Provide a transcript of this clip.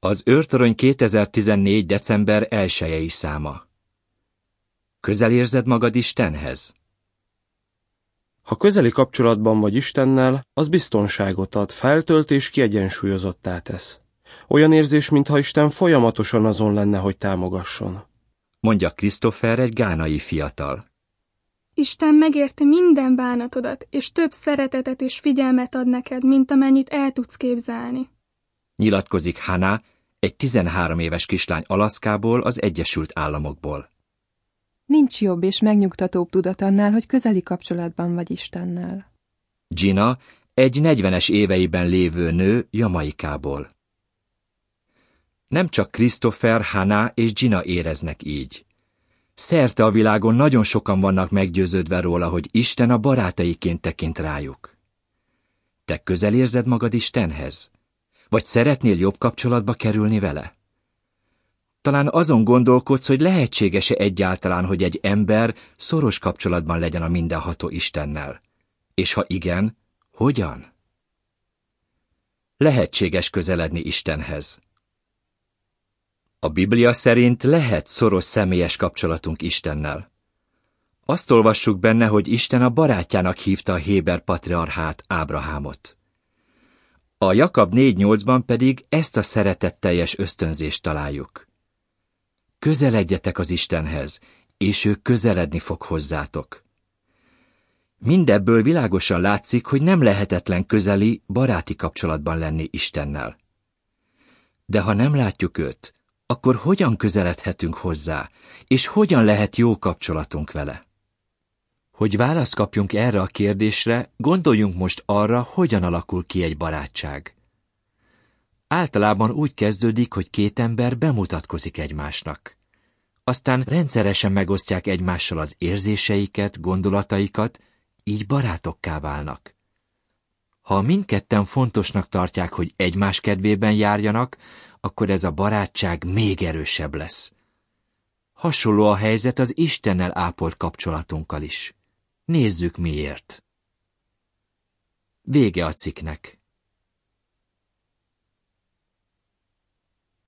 Az őrtorony 2014. december 1-i száma. Közel érzed magad Istenhez? Ha közeli kapcsolatban vagy Istennel, az biztonságot ad, feltölt és kiegyensúlyozottá tesz. Olyan érzés, mintha Isten folyamatosan azon lenne, hogy támogasson. Mondja Christopher, egy gánai fiatal. Isten megérti minden bánatodat, és több szeretetet és figyelmet ad neked, mint amennyit el tudsz képzelni. Nyilatkozik Hannah, egy 13 éves kislány Alaszkából, az Egyesült Államokból. Nincs jobb és megnyugtatóbb tudat annál, hogy közeli kapcsolatban vagy Istennel. Gina, egy 40-es éveiben lévő nő Jamaikából. Nem csak Christopher, Hannah és Gina éreznek így. Szerte a világon nagyon sokan vannak meggyőződve róla, hogy Isten a barátaiként tekint rájuk. Te közel érzed magad Istenhez? Vagy szeretnél jobb kapcsolatba kerülni vele? Talán azon gondolkodsz, hogy lehetséges-e egyáltalán, hogy egy ember szoros kapcsolatban legyen a mindenható Istennel. És ha igen, hogyan? Lehetséges közeledni Istenhez. A Biblia szerint lehet szoros személyes kapcsolatunk Istennel. Azt olvassuk benne, hogy Isten a barátjának hívta a héber patriarchát, Ábrahámot. A Jakab 4.8-ban pedig ezt a szeretetteljes ösztönzést találjuk. Közeledjetek az Istenhez, és ő közeledni fog hozzátok. Mindebből világosan látszik, hogy nem lehetetlen közeli, baráti kapcsolatban lenni Istennel. De ha nem látjuk őt, akkor hogyan közeledhetünk hozzá, és hogyan lehet jó kapcsolatunk vele? Hogy választ kapjunk erre a kérdésre, gondoljunk most arra, hogyan alakul ki egy barátság. Általában úgy kezdődik, hogy két ember bemutatkozik egymásnak. Aztán rendszeresen megosztják egymással az érzéseiket, gondolataikat, így barátokká válnak. Ha mindketten fontosnak tartják, hogy egymás kedvében járjanak, akkor ez a barátság még erősebb lesz. Hasonló a helyzet az Istennel ápolt kapcsolatunkkal is. Nézzük miért. Vége a cikknek.